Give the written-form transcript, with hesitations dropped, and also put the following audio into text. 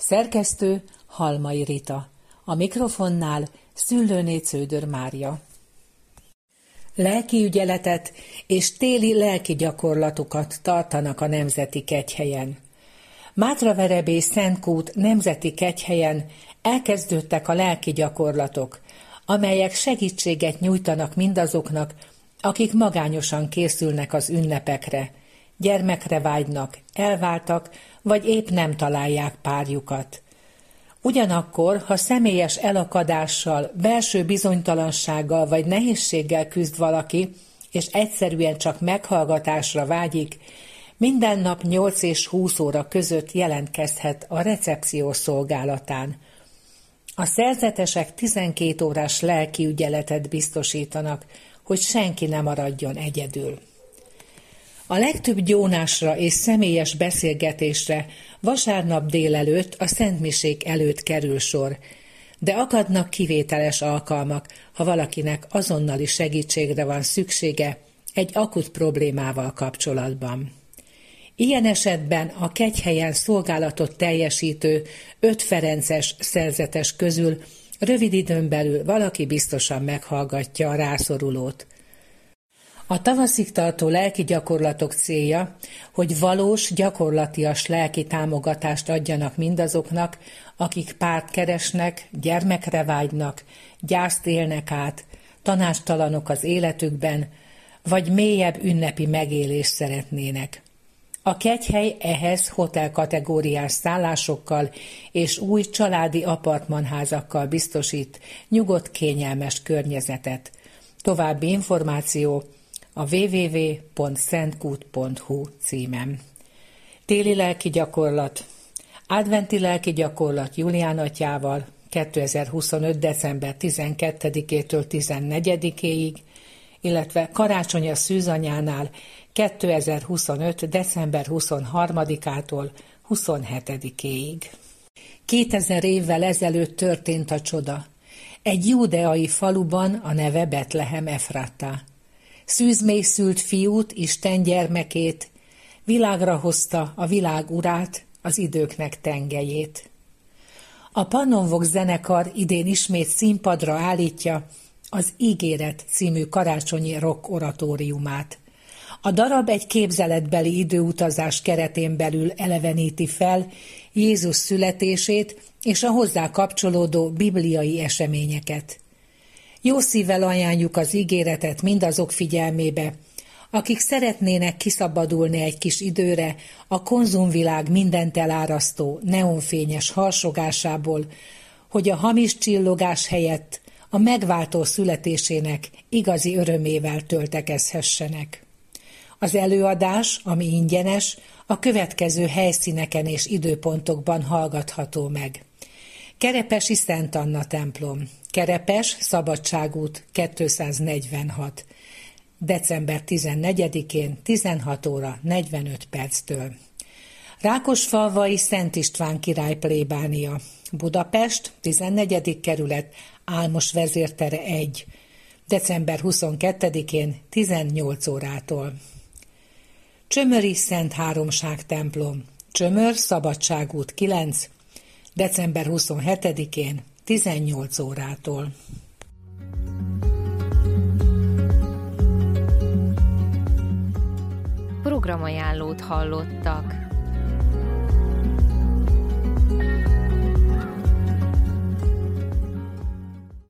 Szerkesztő Halmai Rita. A mikrofonnál Szüllőné Cződör Mária. Lelkiügyeletet és téli lelki gyakorlatokat tartanak a Nemzeti Kegyhelyen. Mátraverebély Szentkút Nemzeti Kegyhelyen elkezdődtek a lelki gyakorlatok, amelyek segítséget nyújtanak mindazoknak, akik magányosan készülnek az ünnepekre, gyermekre vágynak, elváltak, vagy épp nem találják párjukat. Ugyanakkor, ha személyes elakadással, belső bizonytalansággal vagy nehézséggel küzd valaki, és egyszerűen csak meghallgatásra vágyik, minden nap 8 és 20 óra között jelentkezhet a recepció szolgálatán. A szerzetesek 12 órás lelkiügyeletet biztosítanak, hogy senki ne maradjon egyedül. A legtöbb gyónásra és személyes beszélgetésre vasárnap délelőtt a szentmisék előtt kerül sor, de akadnak kivételes alkalmak, ha valakinek azonnali segítségre van szüksége egy akut problémával kapcsolatban. Ilyen esetben a Kegyhelyen szolgálatot teljesítő 5 ferences szerzetes közül rövid időn belül valaki biztosan meghallgatja a rászorulót. A tavaszig tartó lelki gyakorlatok célja, hogy valós, gyakorlatias lelki támogatást adjanak mindazoknak, akik párt keresnek, gyermekre vágynak, gyászt élnek át, tanácstalanok az életükben, vagy mélyebb ünnepi megélést szeretnének. A Kegyhely ehhez hotel kategóriás szállásokkal és új családi apartmanházakkal biztosít nyugodt, kényelmes környezetet. További információ a www.szentkút.hu címen. Téli lelki gyakorlat. Adventi lelki gyakorlat Julián atyával 2025. december 12-től 14-éig, illetve karácsony a szűzanyánál 2025. december 23-ától 27-éig. 2000 évvel ezelőtt történt a csoda. Egy júdeai faluban, a neve Betlehem Efrattá. Szűzméh szült fiút, Isten gyermekét, világra hozta a világ urát, az időknek tengelyét. A Pannonvox zenekar idén ismét színpadra állítja az Ígéret című karácsonyi rock oratóriumát. A darab egy képzeletbeli időutazás keretén belül eleveníti fel Jézus születését és a hozzá kapcsolódó bibliai eseményeket. Jó szívvel ajánljuk az ígéretet mindazok figyelmébe, akik szeretnének kiszabadulni egy kis időre a konzumvilág mindent elárasztó, neonfényes harsogásából, hogy a hamis csillogás helyett a megváltó születésének igazi örömével töltekezhessenek. Az előadás, ami ingyenes, a következő helyszíneken és időpontokban hallgatható meg. Kerepesi Szent Anna templom, Kerepes, Szabadságút 246, december 14-én 16 óra 45 perctől. Rákosfalvai Szent István király plébánia, Budapest, 14. kerület, Álmos vezértere 1, december 22-én 18 órától. Csömöri Szent Háromság templom, Csömör, Szabadságút 9, december 27-én 18 órától. Programajánlót hallottak.